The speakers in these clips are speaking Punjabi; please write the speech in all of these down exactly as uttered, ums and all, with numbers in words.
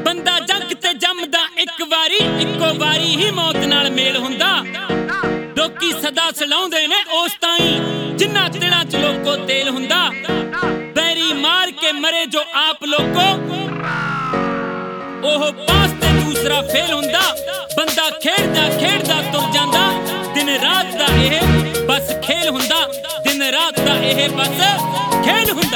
ਬੰਦਾ ਜੱਗ ਤੇ ਜੰਮਦਾ ਇੱਕ ਵਾਰੀ, ਇੱਕੋ ਵਾਰੀ ਹੀ ਮੌਤ ਨਾਲ ਮੇਲ ਹੁੰਦਾ। ਲੋਕੀ ਸਦਾ ਸਲਾਉਂਦੇ ਨੇ ਉਸ ਤਾਈਂ ਜਿੰਨਾ ਤਿਲਾਂ ਚ ਲੋਕੋ ਤੇਲ ਹੁੰਦਾ। ਬੈਰੀ ਮਾਰ ਕੇ ਮਰੇ ਜੋ ਆਪ ਲੋਕੋ, ਉਹ ਪਾਸ ਤੇ ਦੂਸਰਾ ਫੇਲ ਹੁੰਦਾ। ਬੰਦਾ ਖੇਡਦਾ ਖੇਡਦਾ ਤੁਰ ਜਾਂਦਾ, ਦਿਨ ਰਾਤ ਦਾ ਇਹ ਬਸ ਖੇਲ ਹੁੰਦਾ। ਦਿਨ ਰਾਤ ਦਾ ਇਹ ਬਸ ਖੇਲ ਹੁੰਦਾ।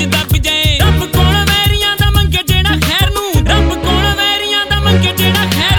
Get